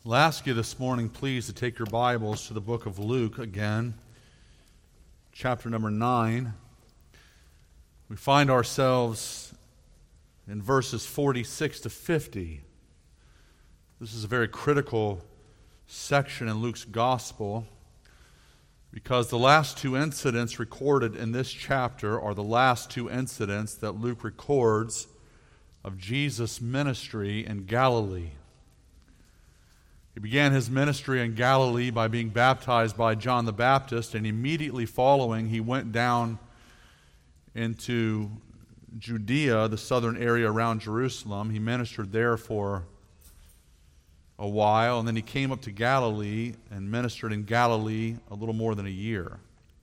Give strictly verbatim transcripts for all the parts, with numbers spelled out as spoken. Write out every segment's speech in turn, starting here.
I'll ask you this morning, please, to take your Bibles to the book of Luke again, chapter number nine. We find ourselves in verses forty-six to fifty. This is a very critical section in Luke's gospel because the last two incidents recorded in this chapter are the last two incidents that Luke records of Jesus' ministry in Galilee. He began his ministry in Galilee by being baptized by John the Baptist, and immediately following, he went down into Judea, the southern area around Jerusalem. He ministered there for a while, and then he came up to Galilee and ministered in Galilee a little more than a year.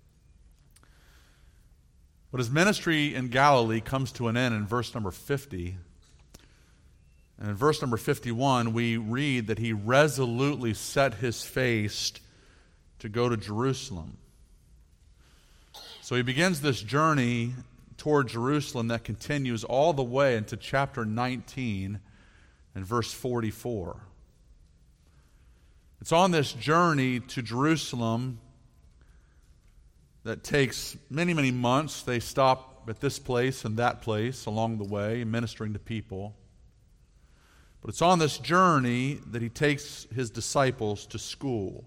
But his ministry in Galilee comes to an end in verse number fifty. And in verse number fifty-one, we read that he resolutely set his face to go to Jerusalem. So he begins this journey toward Jerusalem that continues all the way into chapter nineteen and verse forty-four. It's on this journey to Jerusalem that takes many, many months. They stop at this place and that place along the way, ministering to people. But it's on this journey that he takes his disciples to school.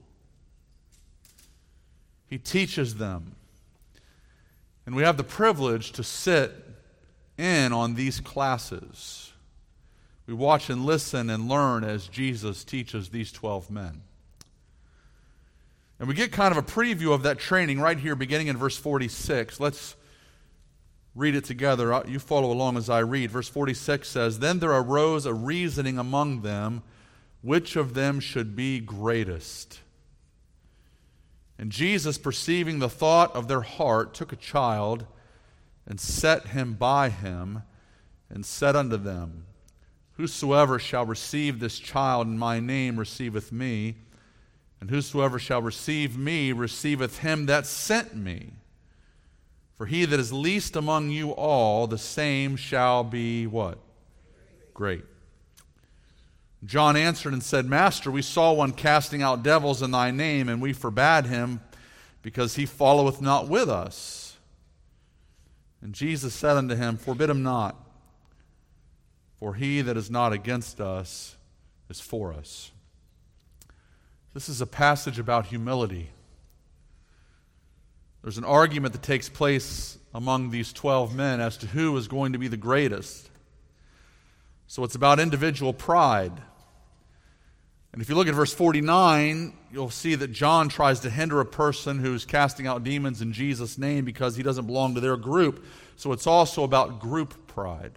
He teaches them. And we have the privilege to sit in on these classes. We watch and listen and learn as Jesus teaches these twelve men. And we get kind of a preview of that training right here beginning in verse forty-six. Let's read it together. You follow along as I read. Verse forty-six says, "Then there arose a reasoning among them, which of them should be greatest. And Jesus, perceiving the thought of their heart, took a child and set him by him, and said unto them, Whosoever shall receive this child in my name receiveth me, and whosoever shall receive me receiveth him that sent me. For he that is least among you all, the same shall be" what? Great. John answered and said, Master, we saw one casting out devils in thy name, and we forbade him, because he followeth not with us. And Jesus said unto him, Forbid him not, for he that is not against us is for us. This is a passage about humility. There's an argument that takes place among these twelve men as to who is going to be the greatest. So it's about individual pride. And if you look at verse forty-nine, you'll see that John tries to hinder a person who's casting out demons in Jesus' name because he doesn't belong to their group. So it's also about group pride.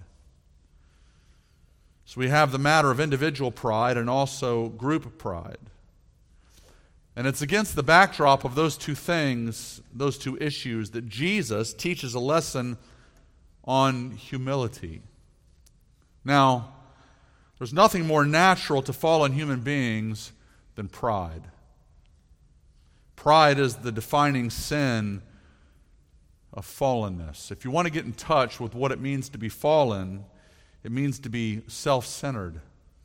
So we have the matter of individual pride and also group pride. And it's against the backdrop of those two things, those two issues, that Jesus teaches a lesson on humility. Now, there's nothing more natural to fallen human beings than pride. Pride is the defining sin of fallenness. If you want to get in touch with what it means to be fallen, it means to be self-centered.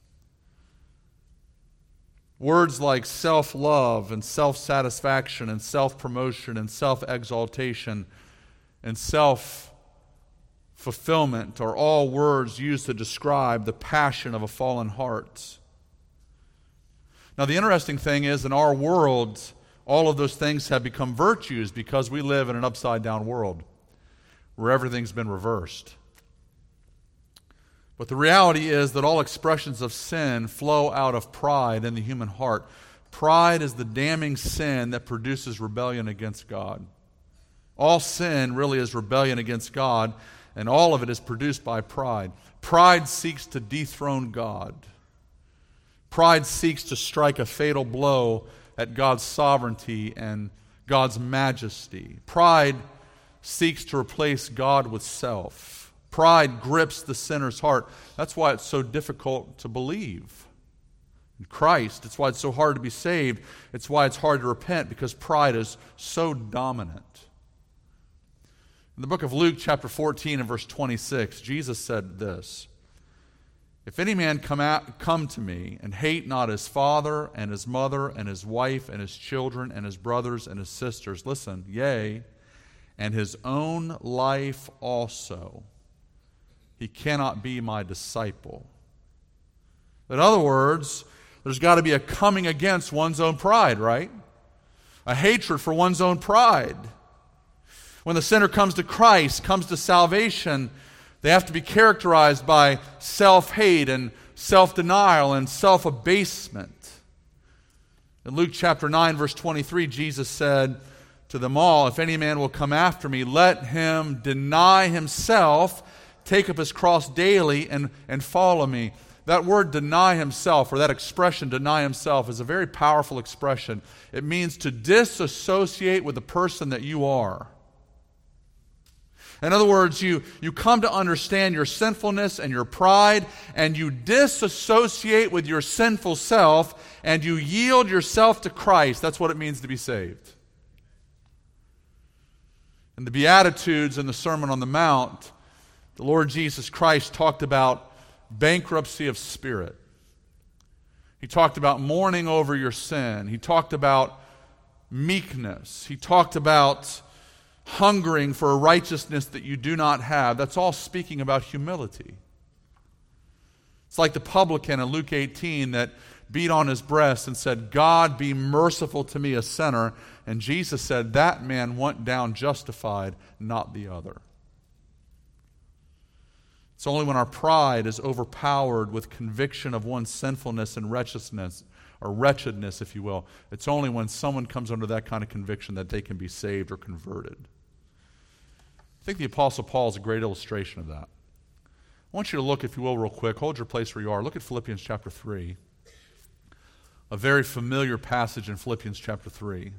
Words like self-love and self-satisfaction and self-promotion and self-exaltation and self-fulfillment are all words used to describe the passion of a fallen heart. Now, the interesting thing is, in our world, all of those things have become virtues because we live in an upside-down world where everything's been reversed. But the reality is that all expressions of sin flow out of pride in the human heart. Pride is the damning sin that produces rebellion against God. All sin really is rebellion against God, and all of it is produced by pride. Pride seeks to dethrone God. Pride seeks to strike a fatal blow at God's sovereignty and God's majesty. Pride seeks to replace God with self. Pride grips the sinner's heart. That's why it's so difficult to believe in Christ. It's why it's so hard to be saved. It's why it's hard to repent, because pride is so dominant. In the book of Luke, chapter fourteen and verse twenty-six, Jesus said this, If any man come out, come to me, and hate not his father, and his mother, and his wife, and his children, and his brothers, and his sisters, listen, yea, and his own life also, he cannot be my disciple. In other words, there's got to be a coming against one's own pride, right? A hatred for one's own pride. When the sinner comes to Christ, comes to salvation, they have to be characterized by self-hate and self-denial and self-abasement. In Luke chapter nine, verse twenty-three, Jesus said to them all, if any man will come after me, let him deny himself, take up his cross daily, and, and follow me. That word deny himself, or that expression deny himself, is a very powerful expression. It means to disassociate with the person that you are. In other words, you, you come to understand your sinfulness and your pride, and you disassociate with your sinful self, and you yield yourself to Christ. That's what it means to be saved. In the Beatitudes and the Sermon on the Mount, the Lord Jesus Christ talked about bankruptcy of spirit. He talked about mourning over your sin. He talked about meekness. He talked about hungering for a righteousness that you do not have. That's all speaking about humility. It's like the publican in Luke eighteen that beat on his breast and said, God, be merciful to me, a sinner. And Jesus said, that man went down justified, not the other. It's only when our pride is overpowered with conviction of one's sinfulness and wretchedness, or wretchedness, if you will, it's only when someone comes under that kind of conviction that they can be saved or converted. I think the Apostle Paul is a great illustration of that. I want you to look, if you will, real quick. Hold your place where you are. Look at Philippians chapter three. A very familiar passage in Philippians chapter three.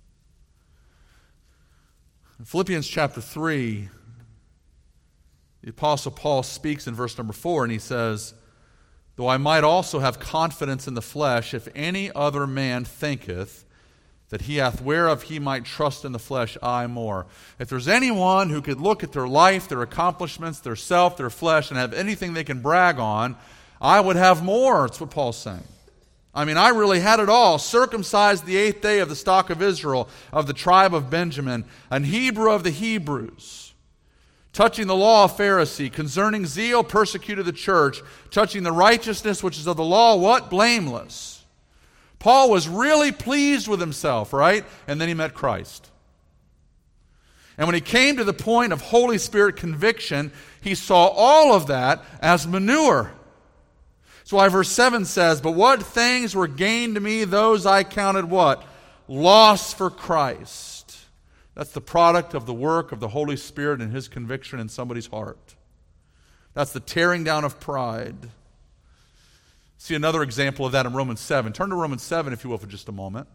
In Philippians chapter three, the Apostle Paul speaks in verse number four, and he says, though I might also have confidence in the flesh, if any other man thinketh that he hath whereof he might trust in the flesh, I more. If there's anyone who could look at their life, their accomplishments, their self, their flesh, and have anything they can brag on, I would have more. That's what Paul's saying. I mean, I really had it all. Circumcised the eighth day of the stock of Israel, of the tribe of Benjamin, an Hebrew of the Hebrews. Touching the law, a Pharisee. Concerning zeal, persecuted the church. Touching the righteousness which is of the law, what? Blameless. Paul was really pleased with himself, right? And then he met Christ. And when he came to the point of Holy Spirit conviction, he saw all of that as manure. That's why verse seven says, but what things were gained to me, those I counted what? Loss for Christ. That's the product of the work of the Holy Spirit and His conviction in somebody's heart. That's the tearing down of pride. See another example of that in Romans seven. Turn to Romans seven, if you will, for just a moment.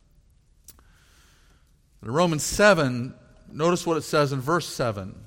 In Romans seven, notice what it says in verse seven.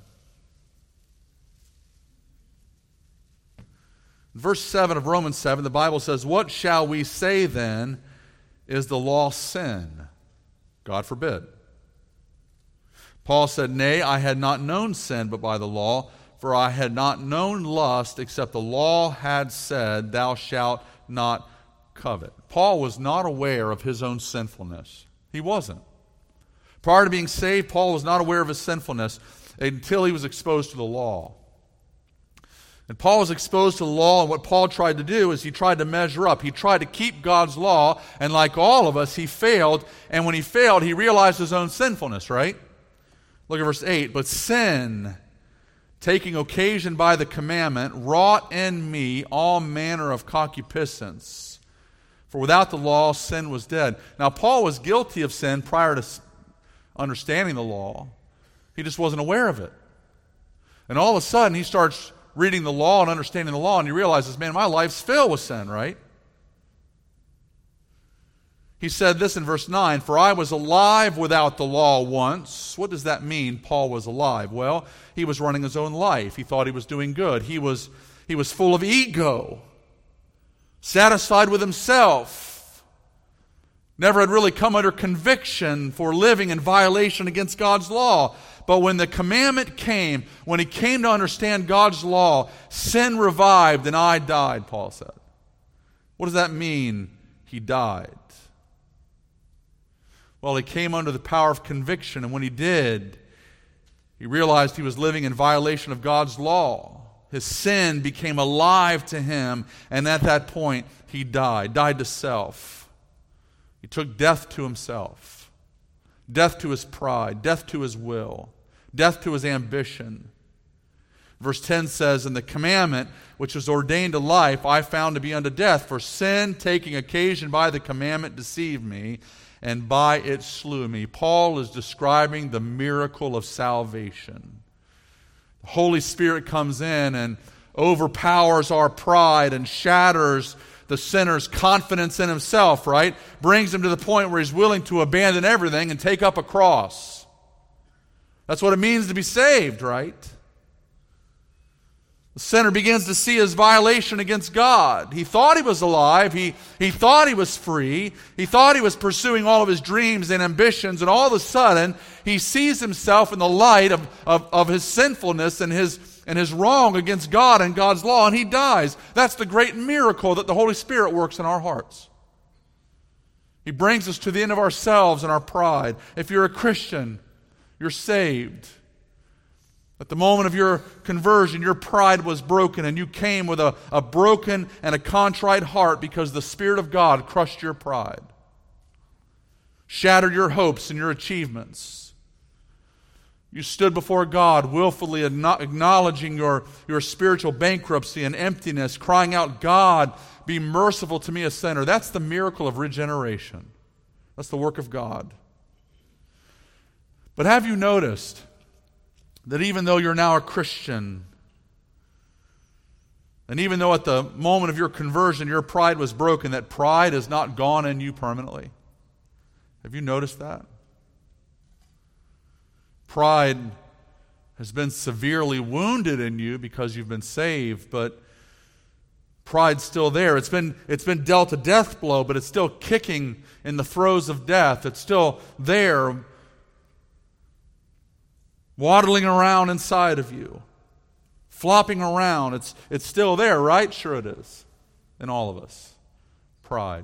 In verse seven of Romans seven, the Bible says, what shall we say then? Is the law sin? God forbid. Paul said, nay, I had not known sin but by the law, for I had not known lust, except the law had said, thou shalt not covet. Paul was not aware of his own sinfulness. He wasn't. Prior to being saved, Paul was not aware of his sinfulness until he was exposed to the law. And Paul was exposed to the law, and what Paul tried to do is he tried to measure up. He tried to keep God's law, and like all of us, he failed. And when he failed, he realized his own sinfulness, right? Look at verse eight. But sin, taking occasion by the commandment, wrought in me all manner of concupiscence. For without the law, sin was dead. Now, Paul was guilty of sin prior to understanding the law. He just wasn't aware of it. And all of a sudden, he starts reading the law and understanding the law, and he realizes, man, my life's filled with sin, right? He said this in verse nine, for I was alive without the law once. What does that mean, Paul was alive? Well, he was running his own life. He thought he was doing good. He was, he was full of ego, satisfied with himself, never had really come under conviction for living in violation against God's law. But when the commandment came, when he came to understand God's law, sin revived and I died, Paul said. What does that mean, he died? Well, he came under the power of conviction, and when he did, he realized he was living in violation of God's law. His sin became alive to him, and at that point, he died, died to self. He took death to himself, death to his pride, death to his will, death to his ambition. Verse ten says, "And the commandment which was ordained to life I found to be unto death, for sin, taking occasion by the commandment, deceived me, and by it slew me." Paul is describing the miracle of salvation. The Holy Spirit comes in and overpowers our pride and shatters the sinner's confidence in himself, right? Brings him to the point where he's willing to abandon everything and take up a cross. That's what it means to be saved, right? The sinner begins to see his violation against God. He thought he was alive. He, he thought he was free. He thought he was pursuing all of his dreams and ambitions. And all of a sudden, he sees himself in the light of, of, of his sinfulness and his, and his wrong against God and God's law, and he dies. That's the great miracle that the Holy Spirit works in our hearts. He brings us to the end of ourselves and our pride. If you're a Christian, you're saved. At the moment of your conversion, your pride was broken, and you came with a, a broken and a contrite heart because the Spirit of God crushed your pride, shattered your hopes and your achievements. You stood before God willfully acknowledging your, your spiritual bankruptcy and emptiness, crying out, "God, be merciful to me, a sinner." That's the miracle of regeneration. That's the work of God. But have you noticed that even though you're now a Christian, and even though at the moment of your conversion your pride was broken, that pride is not gone in you permanently? Have you noticed that? Pride has been severely wounded in you because you've been saved, but pride's still there. It's been, it's been dealt a death blow, but it's still kicking in the throes of death. It's still there, waddling around inside of you, flopping around. It's, it's still there, right? Sure it is. In all of us. Pride.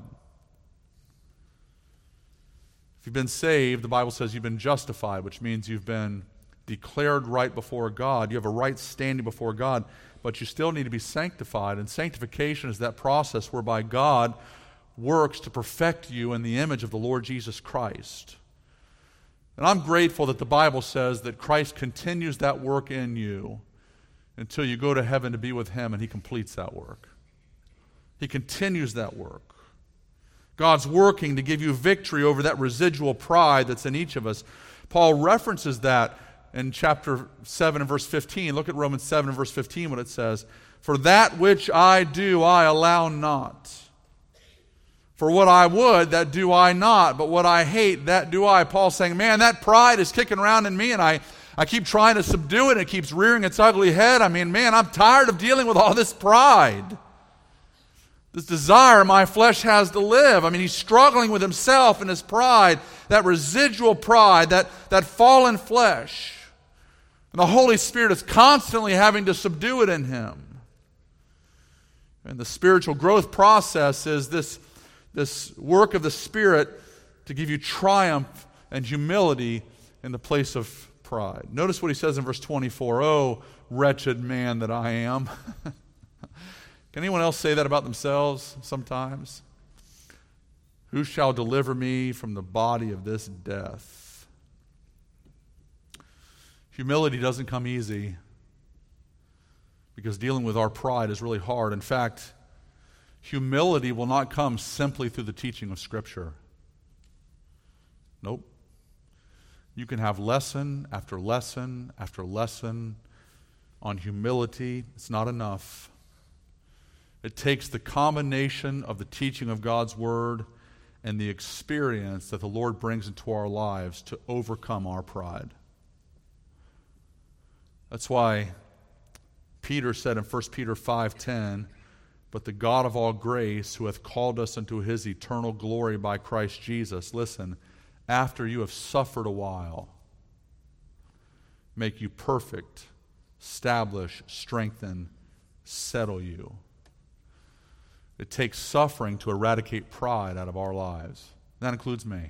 If you've been saved, the Bible says you've been justified, which means you've been declared right before God. You have a right standing before God, but you still need to be sanctified. And sanctification is that process whereby God works to perfect you in the image of the Lord Jesus Christ. And I'm grateful that the Bible says that Christ continues that work in you until you go to heaven to be with Him, and He completes that work. He continues that work. God's working to give you victory over that residual pride that's in each of us. Paul references that in chapter seven and verse fifteen. Look at Romans seven and verse fifteen, what it says. "For that which I do, I allow not. For what I would, that do I not, but what I hate, that do I." Paul's saying, man, that pride is kicking around in me, and I, I keep trying to subdue it, and it keeps rearing its ugly head. I mean, man, I'm tired of dealing with all this pride. This desire my flesh has to live. I mean, he's struggling with himself and his pride, that residual pride, that, that fallen flesh. And the Holy Spirit is constantly having to subdue it in him. And the spiritual growth process is this This work of the Spirit to give you triumph and humility in the place of pride. Notice what he says in verse twenty-four. "Oh, wretched man that I am." Can anyone else say that about themselves sometimes? "Who shall deliver me from the body of this death?" Humility doesn't come easy because dealing with our pride is really hard. In fact, humility will not come simply through the teaching of Scripture. Nope. You can have lesson after lesson after lesson on humility. It's not enough. It takes the combination of the teaching of God's Word and the experience that the Lord brings into our lives to overcome our pride. That's why Peter said in First Peter five ten, "But the God of all grace, who hath called us unto His eternal glory by Christ Jesus," listen, "after you have suffered a while, make you perfect, establish, strengthen, settle you. It takes suffering to eradicate pride out of our lives. That includes me.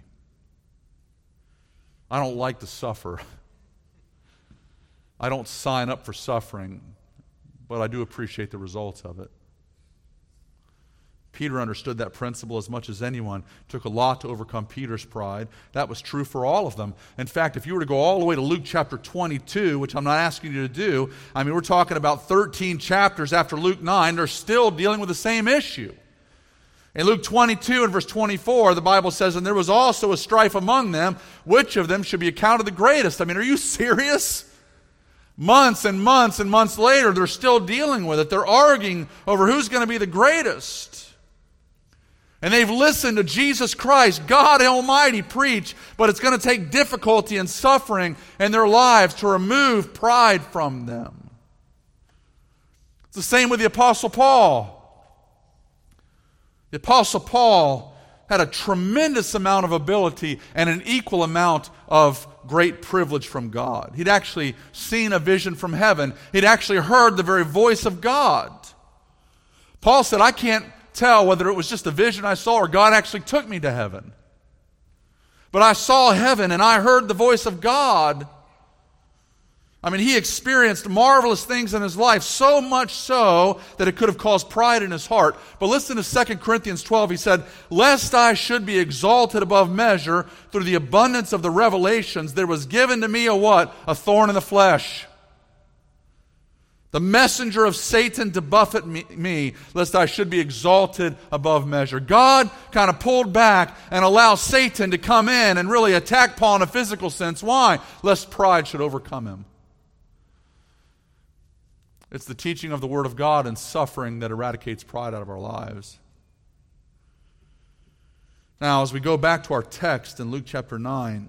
I don't like to suffer. I don't sign up for suffering, but I do appreciate the results of it. Peter understood that principle as much as anyone. It took a lot to overcome Peter's pride. That was true for all of them. In fact, if you were to go all the way to Luke chapter twenty-two, which I'm not asking you to do, I mean, we're talking about thirteen chapters after Luke nine, they're still dealing with the same issue. In Luke twenty-two and verse twenty-four, the Bible says, "And there was also a strife among them, which of them should be accounted the greatest." I mean, are you serious? Months and months and months later, they're still dealing with it. They're arguing over who's going to be the greatest. And they've listened to Jesus Christ, God Almighty, preach, but it's going to take difficulty and suffering in their lives to remove pride from them. It's the same with the Apostle Paul. The Apostle Paul had a tremendous amount of ability and an equal amount of great privilege from God. He'd actually seen a vision from heaven. He'd actually heard the very voice of God. Paul said, I can't tell whether it was just a vision I saw or God actually took me to heaven. But I saw heaven and I heard the voice of God. I mean, he experienced marvelous things in his life, so much so that it could have caused pride in his heart. But listen to Second Corinthians twelve. He said, "Lest I should be exalted above measure through the abundance of the revelations, there was given to me a what? A thorn in the flesh. The messenger of Satan to buffet me, me, lest I should be exalted above measure." God kind of pulled back and allowed Satan to come in and really attack Paul in a physical sense. Why? Lest pride should overcome him. It's the teaching of the Word of God and suffering that eradicates pride out of our lives. Now, as we go back to our text in Luke chapter nine,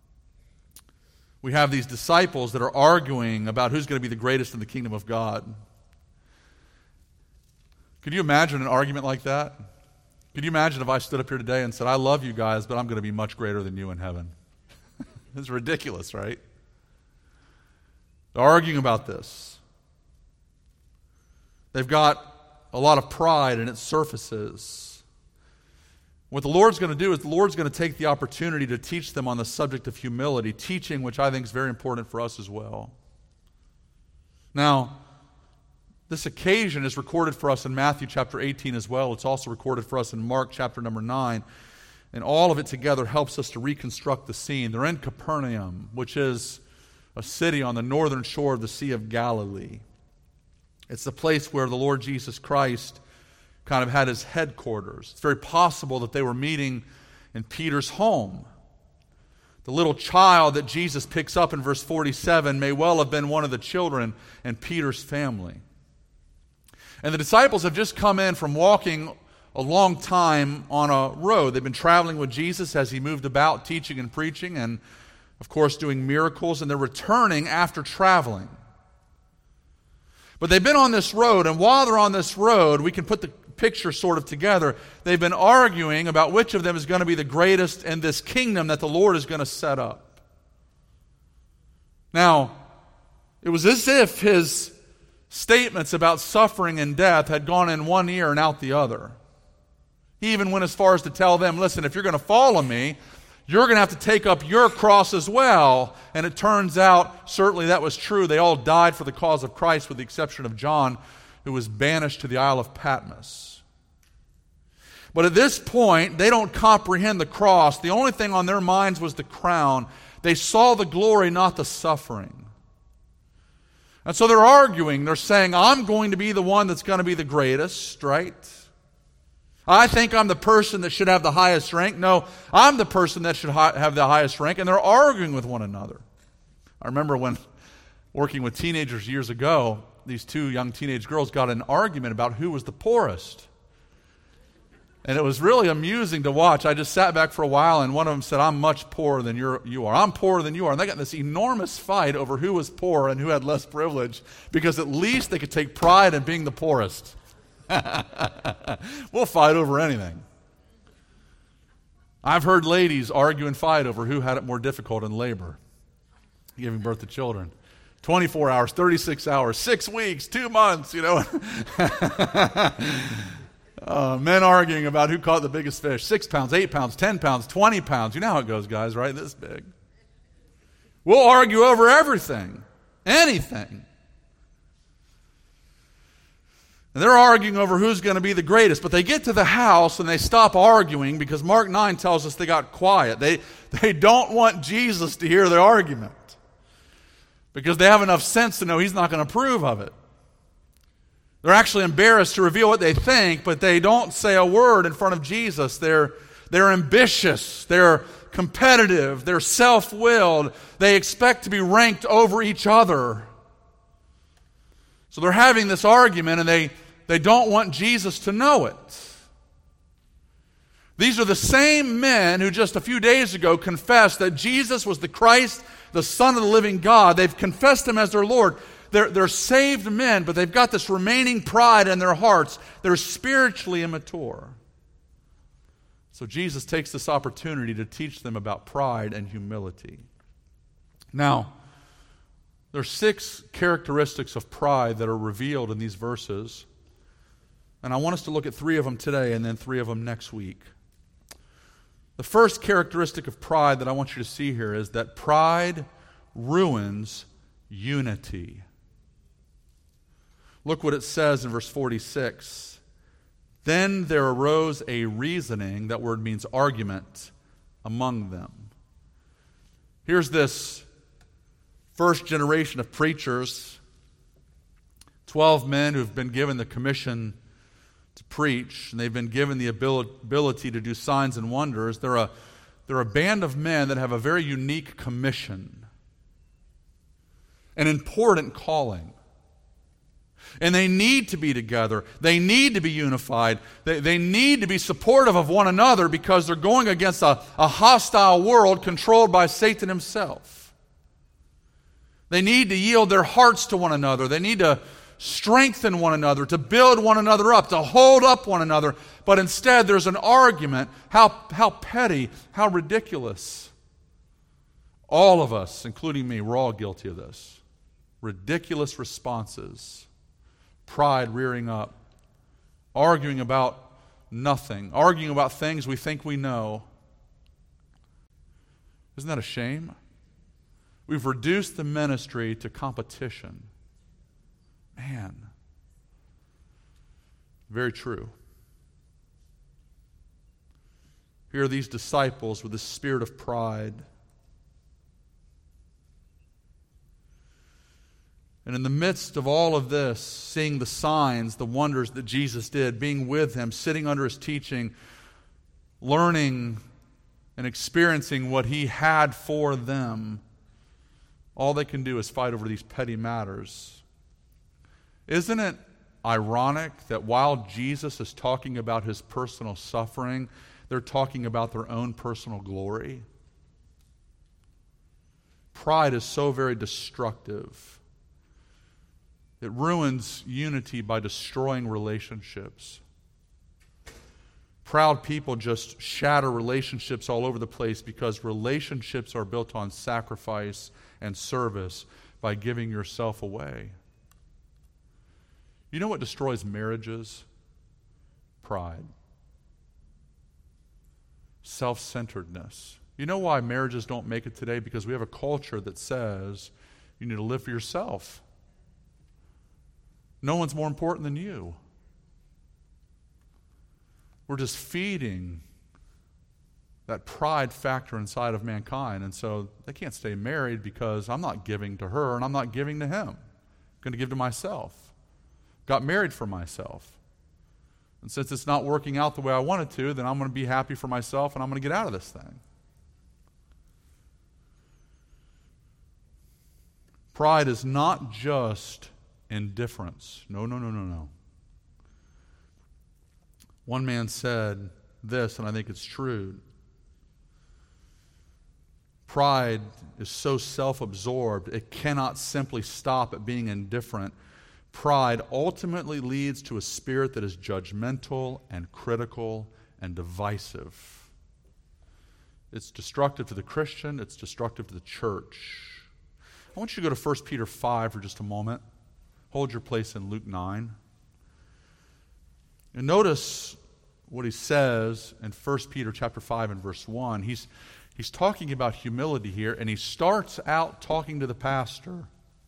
we have these disciples that are arguing about who's going to be the greatest in the kingdom of God. Could you imagine an argument like that? Could you imagine if I stood up here today and said, I love you guys, but I'm going to be much greater than you in heaven? It's ridiculous, right? They're arguing about this. They've got a lot of pride and it surfaces. What the Lord's going to do is the Lord's going to take the opportunity to teach them on the subject of humility, teaching which I think is very important for us as well. Now, this occasion is recorded for us in Matthew chapter eighteen as well. It's also recorded for us in Mark chapter number nine. And all of it together helps us to reconstruct the scene. They're in Capernaum, which is a city on the northern shore of the Sea of Galilee. It's the place where the Lord Jesus Christ kind of had his headquarters. It's very possible that they were meeting in Peter's home. The little child that Jesus picks up in verse forty-seven may well have been one of the children in Peter's family. And the disciples have just come in from walking a long time on a road. They've been traveling with Jesus as he moved about teaching and preaching and, of course, doing miracles. And they're returning after traveling. But they've been on this road, and while they're on this road, we can put the picture sort of together. They've been arguing about which of them is going to be the greatest in this kingdom that the Lord is going to set up. Now, it was as if his statements about suffering and death had gone in one ear and out the other. He even went as far as to tell them, listen, if you're going to follow me, you're going to have to take up your cross as well. And it turns out, certainly that was true. They all died for the cause of Christ with the exception of John, who was banished to the Isle of Patmos. But at this point, they don't comprehend the cross. The only thing on their minds was the crown. They saw the glory, not the suffering. And so they're arguing. They're saying, I'm going to be the one that's going to be the greatest, right? I think I'm the person that should have the highest rank. No, I'm the person that should ha- have the highest rank. And they're arguing with one another. I remember when working with teenagers years ago, these two young teenage girls got in an argument about who was the poorest. And it was really amusing to watch. I just sat back for a while, and one of them said, I'm much poorer than you're, you are. I'm poorer than you are. And they got in this enormous fight over who was poor and who had less privilege, because at least they could take pride in being the poorest. We'll fight over anything. I've heard ladies argue and fight over who had it more difficult in labor, giving birth to children. twenty-four hours, thirty-six hours, six weeks, two months, you know. uh, men arguing about who caught the biggest fish. Six pounds, eight pounds, ten pounds, twenty pounds. You know how it goes, guys, right? This big. We'll argue over everything, anything. And they're arguing over who's going to be the greatest. But they get to the house and they stop arguing because Mark nine tells us they got quiet. They, they don't want Jesus to hear the argument because they have enough sense to know he's not going to approve of it. They're actually embarrassed to reveal what they think, but they don't say a word in front of Jesus. They're, they're ambitious. They're competitive. They're self-willed. They expect to be ranked over each other. So they're having this argument, and they, they don't want Jesus to know it. These are the same men who just a few days ago confessed that Jesus was the Christ, the Son of the living God. They've confessed him as their Lord. They're, they're saved men, but they've got this remaining pride in their hearts. They're spiritually immature. So Jesus takes this opportunity to teach them about pride and humility. Now, there are six characteristics of pride that are revealed in these verses. And I want us to look at three of them today and then three of them next week. The first characteristic of pride that I want you to see here is that pride ruins unity. Look what it says in verse forty-six. Then there arose a reasoning, that word means argument, among them. Here's this first generation of preachers, twelve men who've been given the commission to preach, and they've been given the ability to do signs and wonders. They're a, they're a band of men that have a very unique commission, an important calling. And they need to be together. They need to be unified. They, they need to be supportive of one another because they're going against a, a hostile world controlled by Satan himself. They need to yield their hearts to one another. They need to strengthen one another, to build one another up, to hold up one another. But instead, there's an argument. How, how petty, how ridiculous. All of us, including me, we're all guilty of this. Ridiculous responses. Pride rearing up. Arguing about nothing. Arguing about things we think we know. Isn't that a shame? We've reduced the ministry to competition. Man. Very true. Here are these disciples with the spirit of pride. And in the midst of all of this, seeing the signs, the wonders that Jesus did, being with him, sitting under his teaching, learning and experiencing what he had for them, all they can do is fight over these petty matters. Isn't it ironic that while Jesus is talking about his personal suffering, they're talking about their own personal glory? Pride is so very destructive. It ruins unity by destroying relationships. Proud people just shatter relationships all over the place because relationships are built on sacrifice and service by giving yourself away. You know what destroys marriages? Pride. Self-centeredness. You know why marriages don't make it today? Because we have a culture that says you need to live for yourself. No one's more important than you. We're just feeding that pride factor inside of mankind. And so they can't stay married because I'm not giving to her and I'm not giving to him. I'm going to give to myself. Got married for myself. And since it's not working out the way I want it to, then I'm going to be happy for myself and I'm going to get out of this thing. Pride is not just indifference. No, no, no, no, no. One man said this, and I think it's true. Pride is so self-absorbed, it cannot simply stop at being indifferent. Pride ultimately leads to a spirit that is judgmental and critical and divisive. It's destructive to the Christian, it's destructive to the church. I want you to go to First Peter five for just a moment. Hold your place in Luke nine. And notice what he says in First Peter chapter five and verse one. He's, he's talking about humility here, and he starts out talking to the pastor.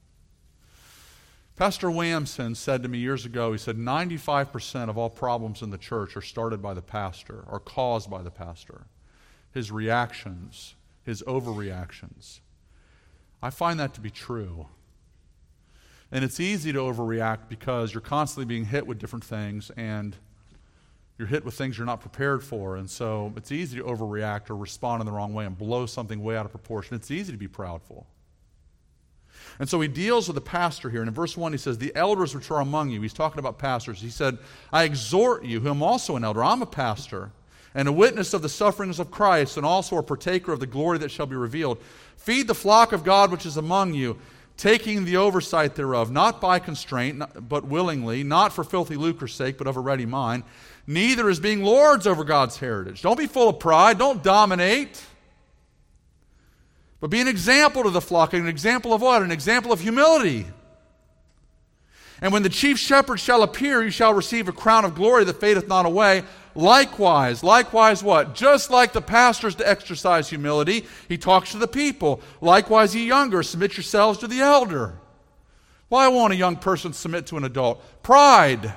Pastor Williamson said to me years ago, he said, ninety-five percent of all problems in the church are started by the pastor, or caused by the pastor. His reactions, his overreactions. I find that to be true. And it's easy to overreact because you're constantly being hit with different things, and you're hit with things you're not prepared for. And so it's easy to overreact or respond in the wrong way and blow something way out of proportion. It's easy to be proudful. And so he deals with the pastor here. And in verse one he says, the elders which are among you. He's talking about pastors. He said, I exhort you, who am also an elder. I'm a pastor, and a witness of the sufferings of Christ, and also a partaker of the glory that shall be revealed. Feed the flock of God which is among you, taking the oversight thereof, not by constraint, but willingly, not for filthy lucre's sake, but of a ready mind, neither as being lords over God's heritage. Don't be full of pride. Don't dominate. But be an example to the flock. An example of what? An example of humility. And when the chief shepherd shall appear, you shall receive a crown of glory that fadeth not away. Likewise, likewise what? Just like the pastors to exercise humility, he talks to the people. Likewise, ye younger, submit yourselves to the elder. Why won't a young person submit to an adult? Pride.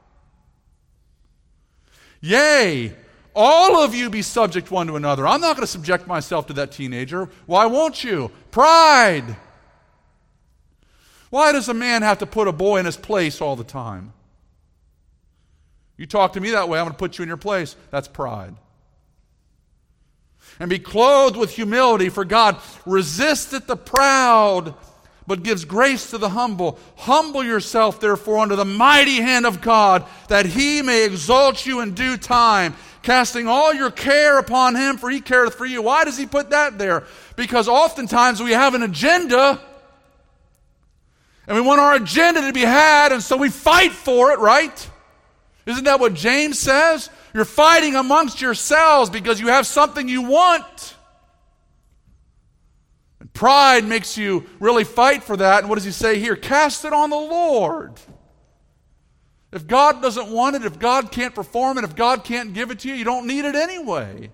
Yea, all of you be subject one to another. I'm not going to subject myself to that teenager. Why won't you? Pride. Why does a man have to put a boy in his place all the time? You talk to me that way, I'm going to put you in your place. That's pride. And be clothed with humility, for God resisteth the proud, but gives grace to the humble. Humble yourself, therefore, under the mighty hand of God, that he may exalt you in due time, casting all your care upon him, for he careth for you. Why does he put that there? Because oftentimes we have an agenda, and we want our agenda to be had, and so we fight for it, right? Isn't that what James says? You're fighting amongst yourselves because you have something you want. And pride makes you really fight for that. And what does he say here? Cast it on the Lord. If God doesn't want it, if God can't perform it, if God can't give it to you, you don't need it anyway.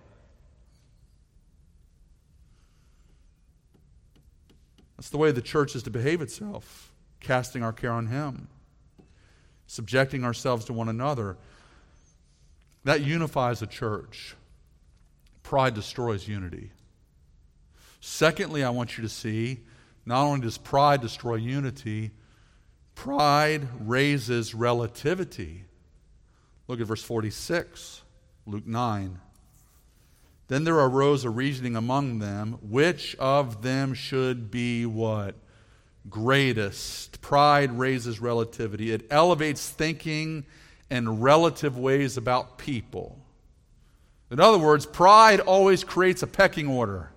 That's the way the church is to behave itself, casting our care on him, subjecting ourselves to one another. That unifies a church. Pride destroys unity. Secondly, I want you to see, not only does pride destroy unity, pride raises relativity. Look at verse forty-six, Luke nine. Then there arose a reasoning among them, which of them should be what? Greatest. Pride raises relativity. It elevates thinking in relative ways about people. In other words, pride always creates a pecking order.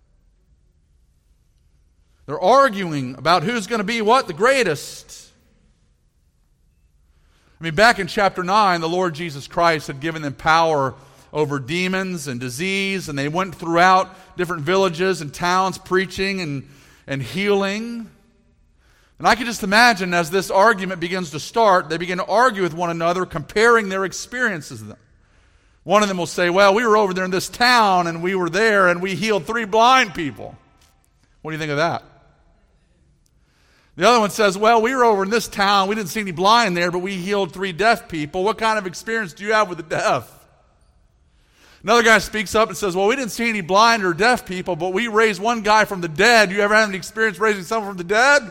They're arguing about who's going to be what? The greatest. I mean, back in chapter nine, the Lord Jesus Christ had given them power over demons and disease, and they went throughout different villages and towns preaching and, and healing. And I can just imagine as this argument begins to start, they begin to argue with one another, comparing their experiences. One of them will say, well, we were over there in this town, and we were there, and we healed three blind people. What do you think of that? The other one says, well, we were over in this town, we didn't see any blind there, but we healed three deaf people. What kind of experience do you have with the deaf? Another guy speaks up and says, well, we didn't see any blind or deaf people, but we raised one guy from the dead. You ever have any experience raising someone from the dead?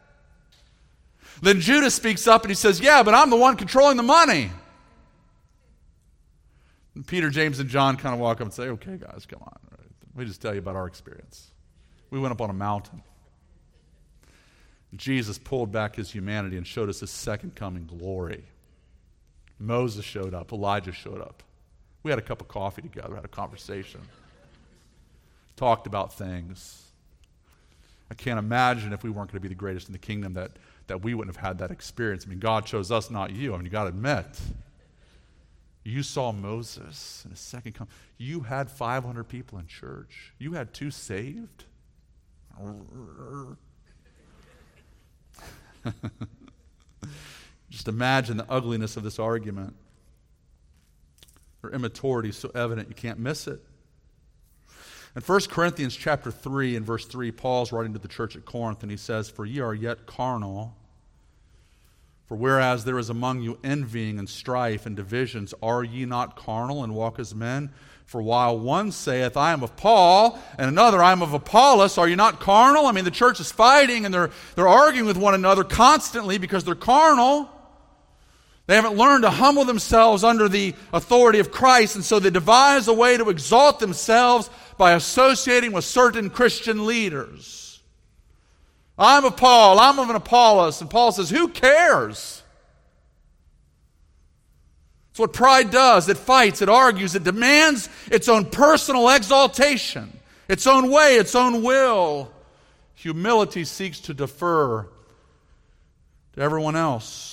Then Judas speaks up and he says, yeah, but I'm the one controlling the money. And Peter, James, and John kind of walk up and say, okay, guys, come on. Let me just tell you about our experience. We went up on a mountain. Jesus pulled back his humanity and showed us his second coming glory. Moses showed up. Elijah showed up. We had a cup of coffee together, had a conversation. Talked about things. I can't imagine if we weren't going to be the greatest in the kingdom that, that we wouldn't have had that experience. I mean, God chose us, not you. I mean, you got to admit. You saw Moses in his second coming. You had five hundred people in church. You had two saved. Just imagine the ugliness of this argument. Their immaturity is so evident you can't miss it. In First Corinthians chapter three and verse three, Paul's writing to the church at Corinth, and he says, "For ye are yet carnal. For whereas there is among you envying and strife and divisions, are ye not carnal and walk as men? For while one saith, I am of Paul, and another, I am of Apollos, are you not carnal?" I mean, the church is fighting and they're, they're arguing with one another constantly because they're carnal. They haven't learned to humble themselves under the authority of Christ, and so they devise a way to exalt themselves by associating with certain Christian leaders. I'm of Paul, I'm of an Apollos. And Paul says, who cares? It's what pride does. It fights, it argues, it demands its own personal exaltation, its own way, its own will. Humility seeks to defer to everyone else.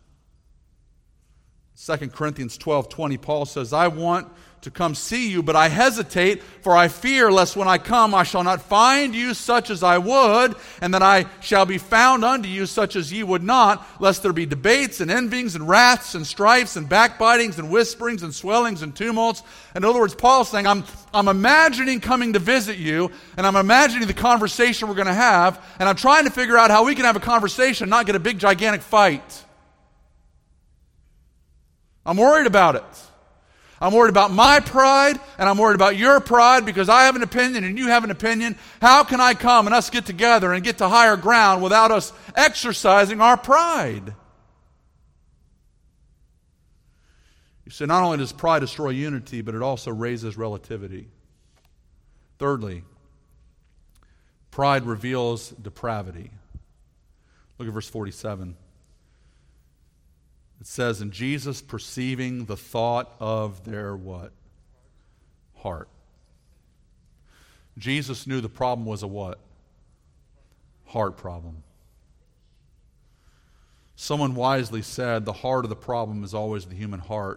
Second Corinthians twelve twenty, Paul says, I want to come see you, but I hesitate, for I fear lest when I come I shall not find you such as I would, and that I shall be found unto you such as ye would not, lest there be debates and envyings and wraths and strifes and backbitings and whisperings and swellings and tumults. In other words, Paul's saying, I'm, I'm imagining coming to visit you, and I'm imagining the conversation we're going to have, and I'm trying to figure out how we can have a conversation and not get a big gigantic fight. I'm worried about it. I'm worried about my pride, and I'm worried about your pride because I have an opinion and you have an opinion. How can I come and us get together and get to higher ground without us exercising our pride? You see, not only does pride destroy unity, but it also raises relativity. Thirdly, pride reveals depravity. Look at verse forty-seven. It says, and Jesus, perceiving the thought of their what? Heart. Jesus knew the problem was a what? Heart problem. Someone wisely said, the heart of the problem is always the human heart.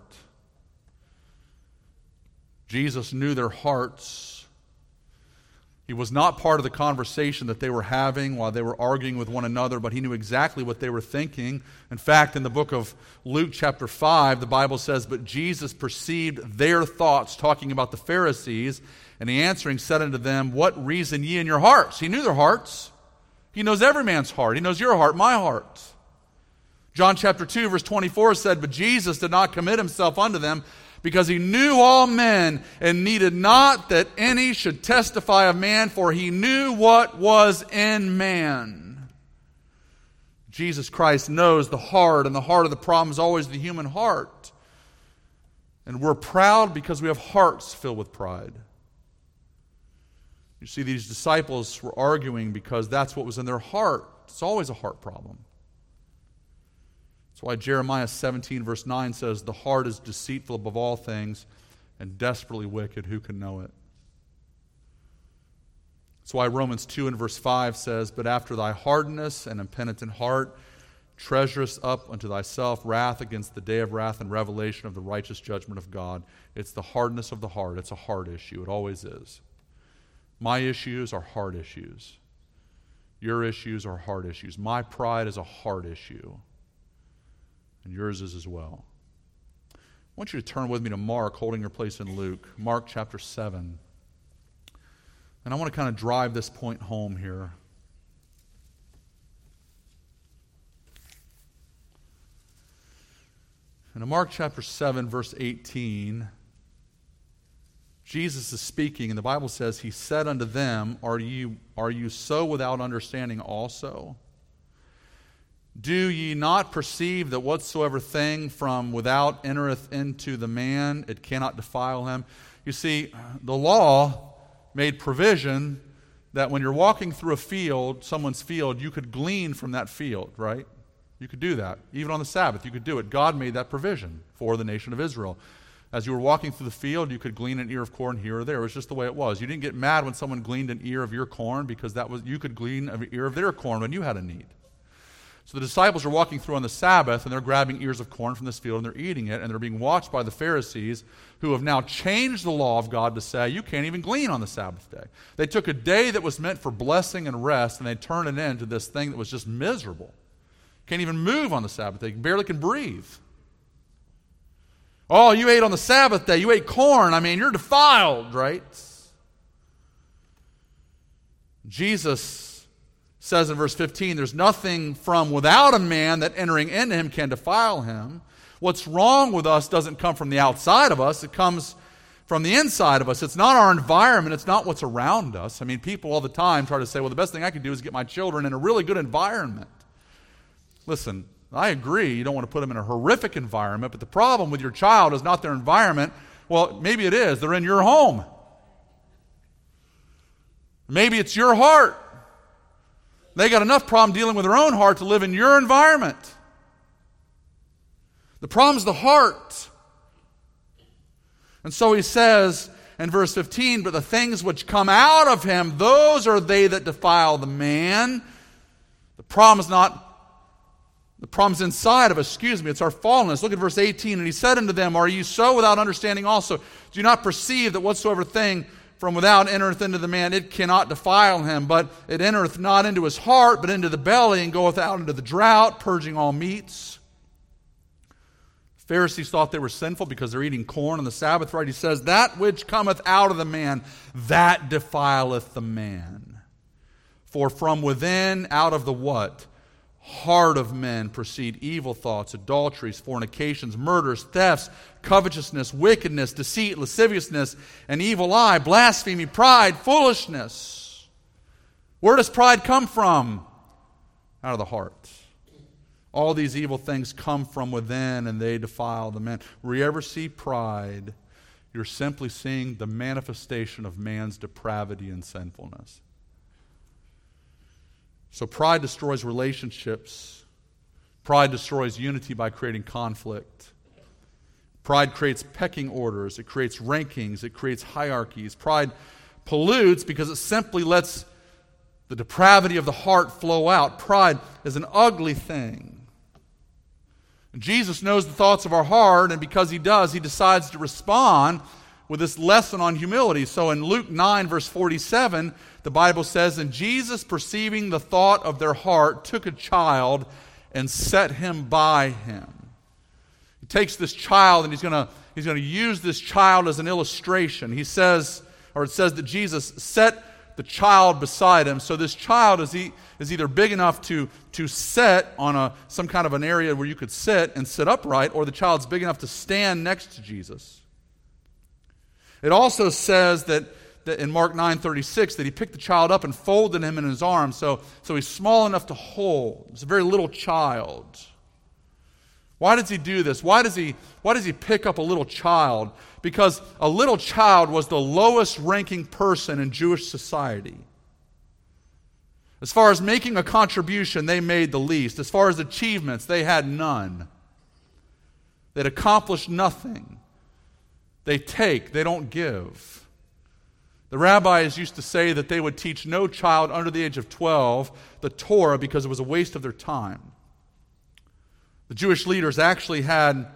Jesus knew their hearts. He was not part of the conversation that they were having while they were arguing with one another, but he knew exactly what they were thinking. In fact, in the book of Luke chapter five, the Bible says, but Jesus perceived their thoughts, talking about the Pharisees, and he answering said unto them, what reason ye in your hearts? He knew their hearts. He knows every man's heart. He knows your heart, my heart. John chapter two, verse twenty-four said, but Jesus did not commit himself unto them, because he knew all men, and needed not that any should testify of man, for he knew what was in man. Jesus Christ knows the heart, and the heart of the problem is always the human heart. And we're proud because we have hearts filled with pride. You see, these disciples were arguing because that's what was in their heart. It's always a heart problem. That's why Jeremiah seventeen verse nine says, the heart is deceitful above all things and desperately wicked. Who can know it? That's why Romans two and verse five says, but after thy hardness and impenitent heart, treasurest up unto thyself wrath against the day of wrath and revelation of the righteous judgment of God. It's the hardness of the heart. It's a heart issue. It always is. My issues are heart issues. Your issues are heart issues. My pride is a heart issue. And yours is as well. I want you to turn with me to Mark, holding your place in Luke. Mark chapter seven. And I want to kind of drive this point home here. And in Mark chapter seven, verse eighteen, Jesus is speaking, and the Bible says, he said unto them, Are you, are you so without understanding also? Do ye not perceive that whatsoever thing from without entereth into the man, it cannot defile him? You see, the law made provision that when you're walking through a field, someone's field, you could glean from that field, right? You could do that. Even on the Sabbath, you could do it. God made that provision for the nation of Israel. As you were walking through the field, you could glean an ear of corn here or there. It was just the way it was. You didn't get mad when someone gleaned an ear of your corn, because that was you could glean an ear of their corn when you had a need. So the disciples are walking through on the Sabbath, and they're grabbing ears of corn from this field, and they're eating it, and they're being watched by the Pharisees, who have now changed the law of God to say, you can't even glean on the Sabbath day. They took a day that was meant for blessing and rest, and they turned it into this thing that was just miserable. Can't even move on the Sabbath day. Barely can breathe. Oh, you ate on the Sabbath day. You ate corn. I mean, you're defiled, right? Jesus says in verse fifteen, there's nothing from without a man that entering into him can defile him. What's wrong with us doesn't come from the outside of us. It comes from the inside of us. It's not our environment. It's not what's around us. I mean, people all the time try to say, well, the best thing I can do is get my children in a really good environment. Listen, I agree. You don't want to put them in a horrific environment, but the problem with your child is not their environment. Well, maybe it is. They're in your home. Maybe it's your heart. They got enough problem dealing with their own heart to live in your environment. The problem is the heart. And so he says in verse fifteen, but the things which come out of him, those are they that defile the man. The problem is not, the problem's inside of us, excuse me, it's our fallenness. Look at verse eighteen, and he said unto them, are you so without understanding also? Do you not perceive that whatsoever thing from without entereth into the man, it cannot defile him, but it entereth not into his heart, but into the belly, and goeth out into the drought, purging all meats. Pharisees thought they were sinful because they're eating corn on the Sabbath, right? He says, that which cometh out of the man, that defileth the man. For from within, out of the what? Heart of men proceed evil thoughts, adulteries, fornications, murders, thefts, covetousness, wickedness, deceit, lasciviousness, an evil eye, blasphemy, pride, foolishness. Where does pride come from? Out of the heart. All these evil things come from within, and they defile the man. Where you ever see pride, you're simply seeing the manifestation of man's depravity and sinfulness. So pride destroys relationships. Pride destroys unity by creating conflict. Pride creates pecking orders. It creates rankings. It creates hierarchies. Pride pollutes because it simply lets the depravity of the heart flow out. Pride is an ugly thing. Jesus knows the thoughts of our heart, and because he does, he decides to respond with this lesson on humility. So in Luke nine, verse forty-seven, the Bible says, and Jesus, perceiving the thought of their heart, took a child and set him by him. He takes this child, and he's going to he's going to use this child as an illustration. He says, or it says that Jesus set the child beside him. So this child is he is either big enough to to sit on a some kind of an area where you could sit and sit upright, or the child's big enough to stand next to Jesus. It also says that, that in Mark nine thirty-six that he picked the child up and folded him in his arms. So, so he's small enough to hold. It's a very little child. Why does he do this? Why does he, why does he pick up a little child? Because a little child was the lowest ranking person in Jewish society. As far as making a contribution, they made the least. As far as achievements, they had none. They'd accomplished nothing. They take, they don't give. The rabbis used to say that they would teach no child under the age of twelve the Torah because it was a waste of their time. The Jewish leaders actually had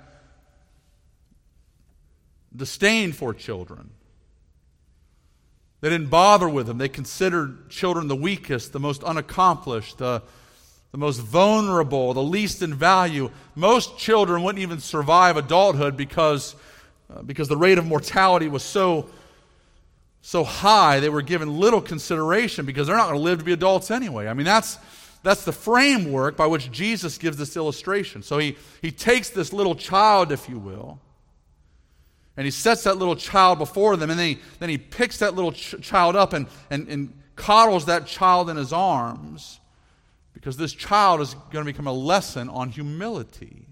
disdain for children. They didn't bother with them. They considered children the weakest, the most unaccomplished, the, the most vulnerable, the least in value. Most children wouldn't even survive adulthood because, uh, because the rate of mortality was so, so high. They were given little consideration because they're not going to live to be adults anyway. I mean, that's, that's the framework by which Jesus gives this illustration. So he, he takes this little child, if you will, and he sets that little child before them, and then he, then he picks that little ch- child up and, and, and coddles that child in his arms, because this child is going to become a lesson on humility.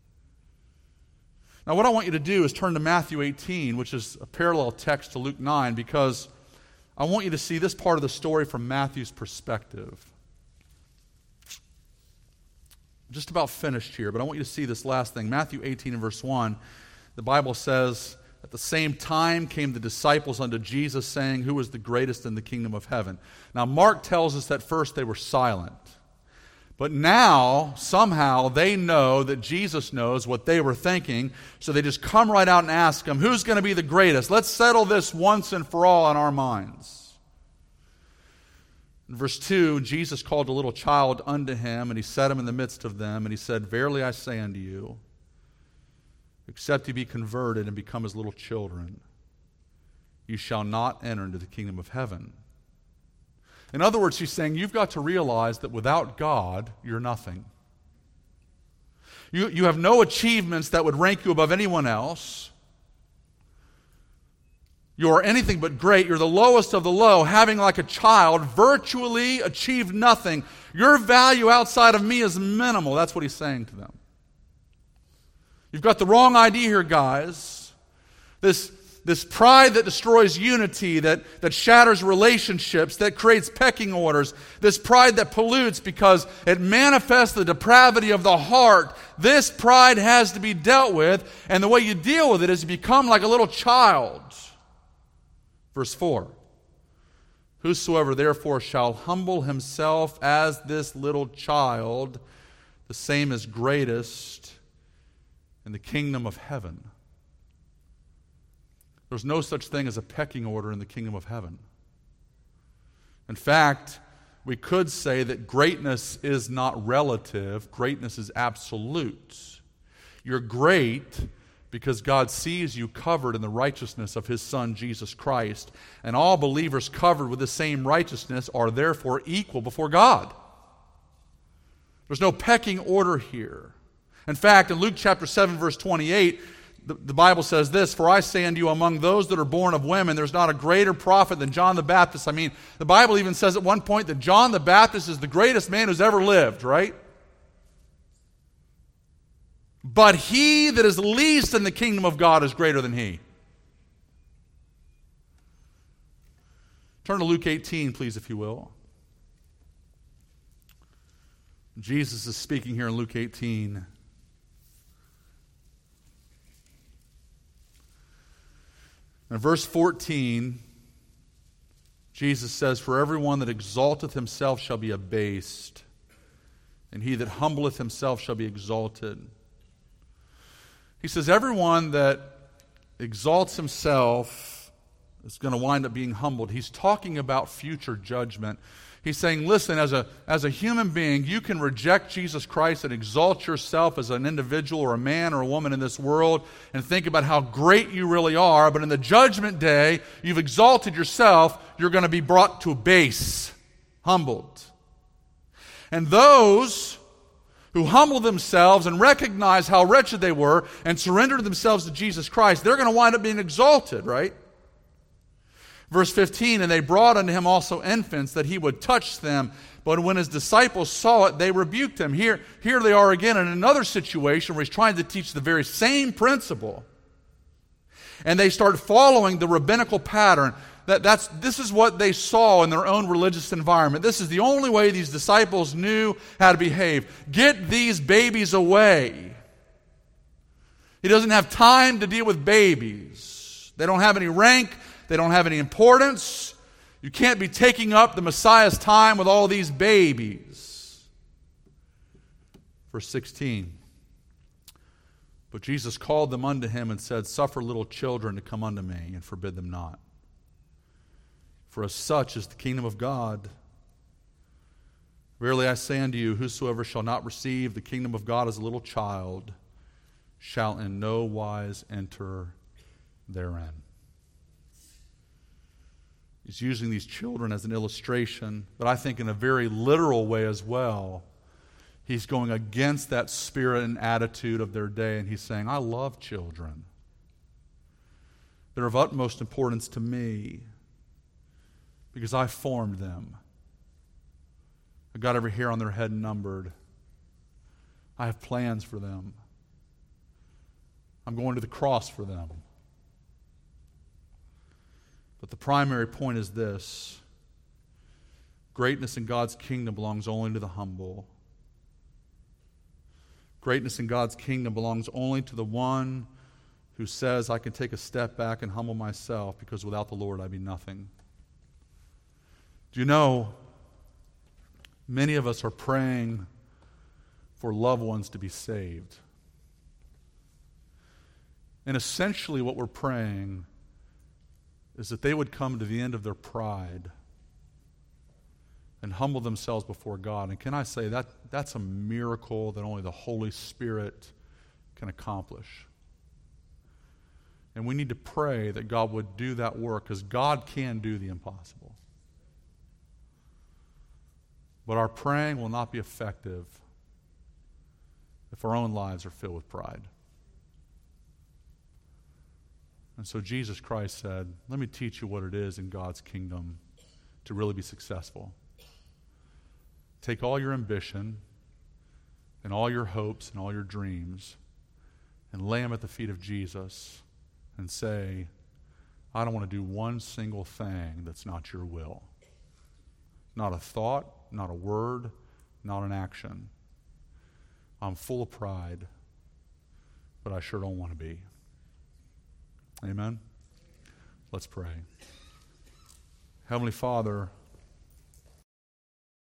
Now, what I want you to do is turn to Matthew eighteen, which is a parallel text to Luke nine, because I want you to see this part of the story from Matthew's perspective. I'm just about finished here, but I want you to see this last thing. Matthew eighteen and verse one. The Bible says, at the same time came the disciples unto Jesus, saying, who is the greatest in the kingdom of heaven? Now, Mark tells us that first they were silent. But now, somehow, they know that Jesus knows what they were thinking, so they just come right out and ask him, who's going to be the greatest? Let's settle this once and for all in our minds. In verse two, Jesus called a little child unto him, and he set him in the midst of them, and he said, Verily I say unto you, except ye be converted and become as little children, you shall not enter into the kingdom of heaven. In other words, he's saying you've got to realize that without God, you're nothing. You, you have no achievements that would rank you above anyone else. You are anything but great. You're the lowest of the low, having like a child virtually achieved nothing. Your value outside of me is minimal. That's what he's saying to them. You've got the wrong idea here, guys. This, this pride that destroys unity, that, that shatters relationships, that creates pecking orders. This pride that pollutes because it manifests the depravity of the heart. This pride has to be dealt with, and the way you deal with it is to become like a little child. Verse four, Whosoever therefore shall humble himself as this little child, the same is greatest in the kingdom of heaven. There's no such thing as a pecking order in the kingdom of heaven. In fact, we could say that greatness is not relative, greatness is absolute. You're great because God sees you covered in the righteousness of His Son, Jesus Christ. And all believers covered with the same righteousness are therefore equal before God. There's no pecking order here. In fact, in Luke chapter seven, verse twenty-eight, the, the Bible says this, For I say unto you, among those that are born of women, there's not a greater prophet than John the Baptist. I mean, the Bible even says at one point that John the Baptist is the greatest man who's ever lived, right? But he that is least in the kingdom of God is greater than he. Turn to Luke eighteen, please, if you will. Jesus is speaking here in Luke eighteen. In verse fourteen, Jesus says, For everyone that exalteth himself shall be abased, and he that humbleth himself shall be exalted. He says, everyone that exalts himself is going to wind up being humbled. He's talking about future judgment. He's saying, listen, as a, as a human being, you can reject Jesus Christ and exalt yourself as an individual or a man or a woman in this world and think about how great you really are, but in the judgment day, you've exalted yourself, you're going to be brought to base, humbled. And those who humble themselves and recognize how wretched they were and surrender themselves to Jesus Christ, they're going to wind up being exalted, right? Verse fifteen, And they brought unto him also infants, that he would touch them. But when his disciples saw it, they rebuked him. Here, here they are again in another situation where he's trying to teach the very same principle. And they start following the rabbinical pattern. That, that's, this is what they saw in their own religious environment. This is the only way these disciples knew how to behave. Get these babies away. He doesn't have time to deal with babies. They don't have any rank. They don't have any importance. You can't be taking up the Messiah's time with all these babies. Verse sixteen. But Jesus called them unto him and said, Suffer little children to come unto me, and forbid them not. For as such is the kingdom of God. Verily I say unto you, whosoever shall not receive the kingdom of God as a little child shall in no wise enter therein. He's using these children as an illustration, but I think in a very literal way as well. He's going against that spirit and attitude of their day, and he's saying, I love children. They're of utmost importance to me because I formed them. I've got every hair on their head numbered. I have plans for them. I'm going to the cross for them. But the primary point is this. Greatness in God's kingdom belongs only to the humble. Greatness in God's kingdom belongs only to the one who says, I can take a step back and humble myself because without the Lord I be nothing. Do you know, many of us are praying for loved ones to be saved. And essentially what we're praying is that they would come to the end of their pride, and humble themselves before God. And can I say that that's a miracle that only the Holy Spirit can accomplish. And we need to pray that God would do that work, because God can do the impossible. But our praying will not be effective if our own lives are filled with pride. And so Jesus Christ said, let me teach you what it is in God's kingdom to really be successful. Take all your ambition and all your hopes and all your dreams and lay them at the feet of Jesus and say, I don't want to do one single thing that's not your will. Not a thought, not a word, not an action. I'm full of pride, but I sure don't want to be. Amen? Let's pray. Heavenly Father,